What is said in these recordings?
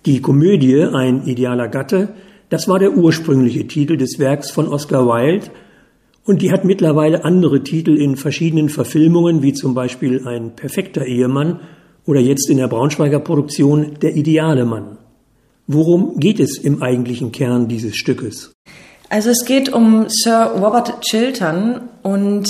Die Komödie Ein idealer Gatte, das war der ursprüngliche Titel des Werks von Oscar Wilde und die hat mittlerweile andere Titel in verschiedenen Verfilmungen, wie zum Beispiel Ein perfekter Ehemann oder jetzt in der Braunschweiger Produktion Der ideale Mann. Worum geht es im eigentlichen Kern dieses Stückes? Also es geht um Sir Robert Chiltern und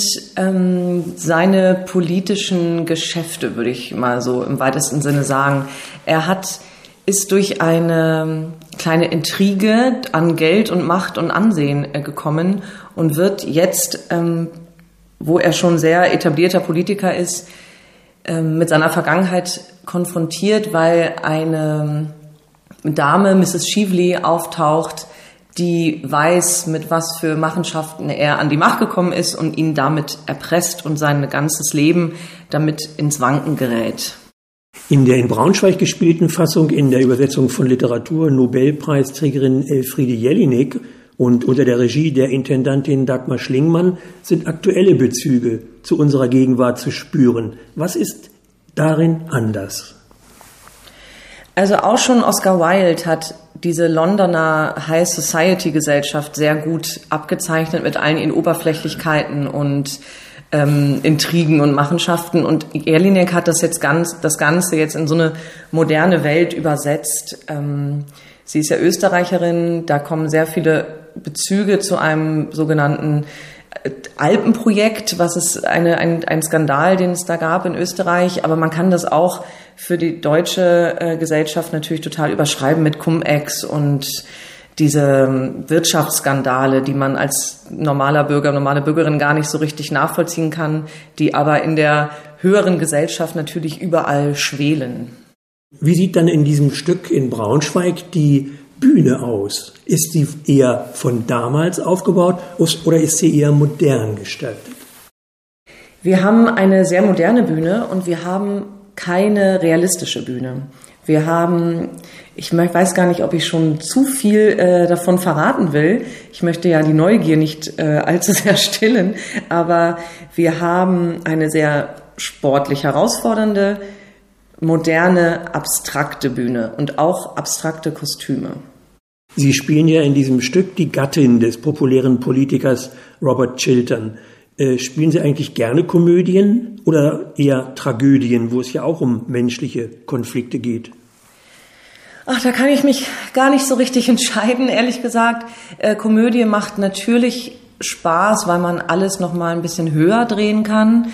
seine politischen Geschäfte, würde ich mal so im weitesten Sinne sagen. Er ist durch eine kleine Intrige an Geld und Macht und Ansehen gekommen und wird jetzt, wo er schon sehr etablierter Politiker ist, mit seiner Vergangenheit konfrontiert, weil eine Dame, Mrs. Cheveley, auftaucht, die weiß, mit was für Machenschaften er an die Macht gekommen ist und ihn damit erpresst und sein ganzes Leben damit ins Wanken gerät. In der in Braunschweig gespielten Fassung in der Übersetzung von Literatur-Nobelpreisträgerin Elfriede Jelinek und unter der Regie der Intendantin Dagmar Schlingmann sind aktuelle Bezüge zu unserer Gegenwart zu spüren. Was ist darin anders? Also auch schon Oscar Wilde hat diese Londoner High Society Gesellschaft sehr gut abgezeichnet mit allen ihren Oberflächlichkeiten und Intrigen und Machenschaften. Und Jelinek hat das Ganze jetzt in so eine moderne Welt übersetzt. Sie ist ja Österreicherin, da kommen sehr viele Bezüge zu einem sogenannten Alpenprojekt, was ist ein Skandal, den es da gab in Österreich, aber man kann das auch für die deutsche Gesellschaft natürlich total überschreiben mit Cum-Ex und diese Wirtschaftsskandale, die man als normaler Bürger, normale Bürgerin gar nicht so richtig nachvollziehen kann, die aber in der höheren Gesellschaft natürlich überall schwelen. Wie sieht dann in diesem Stück in Braunschweig die Bühne aus? Ist sie eher von damals aufgebaut oder ist sie eher modern gestaltet? Wir haben eine sehr moderne Bühne und wir haben keine realistische Bühne. Wir haben, ich weiß gar nicht, ob ich schon zu viel davon verraten will. Ich möchte ja die Neugier nicht allzu sehr stillen, aber wir haben eine sehr sportlich herausfordernde, moderne, abstrakte Bühne und auch abstrakte Kostüme. Sie spielen ja in diesem Stück die Gattin des populären Politikers Robert Chiltern. Spielen Sie eigentlich gerne Komödien oder eher Tragödien, wo es ja auch um menschliche Konflikte geht? Ach, da kann ich mich gar nicht so richtig entscheiden, ehrlich gesagt. Komödie macht natürlich Spaß, weil man alles noch mal ein bisschen höher drehen kann.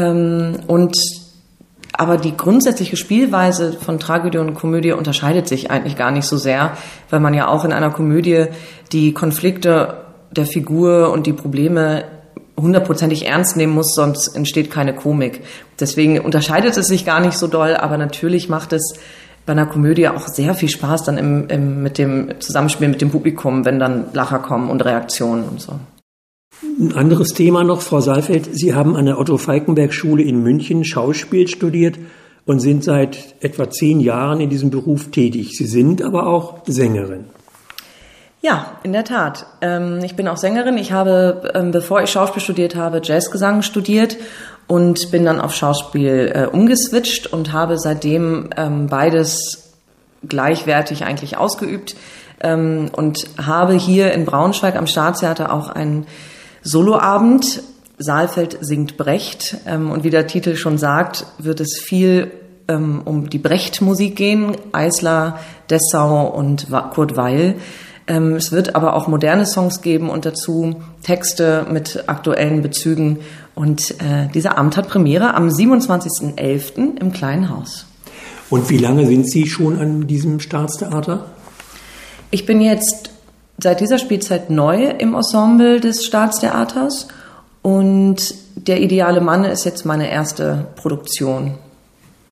Aber die grundsätzliche Spielweise von Tragödie und Komödie unterscheidet sich eigentlich gar nicht so sehr, weil man ja auch in einer Komödie die Konflikte der Figur und die Probleme hundertprozentig ernst nehmen muss, sonst entsteht keine Komik. Deswegen unterscheidet es sich gar nicht so doll, aber natürlich macht es bei einer Komödie auch sehr viel Spaß dann mit dem Zusammenspiel mit dem Publikum, wenn dann Lacher kommen und Reaktionen und so. Ein anderes Thema noch, Frau Saalfeld. Sie haben an der Otto-Falckenberg-Schule in München Schauspiel studiert und sind seit etwa 10 Jahren in diesem Beruf tätig. Sie sind aber auch Sängerin. Ja, in der Tat. Ich bin auch Sängerin. Ich habe, bevor ich Schauspiel studiert habe, Jazzgesang studiert und bin dann auf Schauspiel umgeswitcht und habe seitdem beides gleichwertig eigentlich ausgeübt und habe hier in Braunschweig am Staatstheater auch einen Soloabend. Saalfeld singt Brecht und wie der Titel schon sagt, wird es viel um die Brecht-Musik gehen, Eisler, Dessau und Kurt Weill. Es wird aber auch moderne Songs geben und dazu Texte mit aktuellen Bezügen. Und dieser Abend hat Premiere am 27.11. im Kleinen Haus. Und wie lange sind Sie schon an diesem Staatstheater? Ich bin jetzt seit dieser Spielzeit neu im Ensemble des Staatstheaters und Der ideale Mann ist jetzt meine erste Produktion.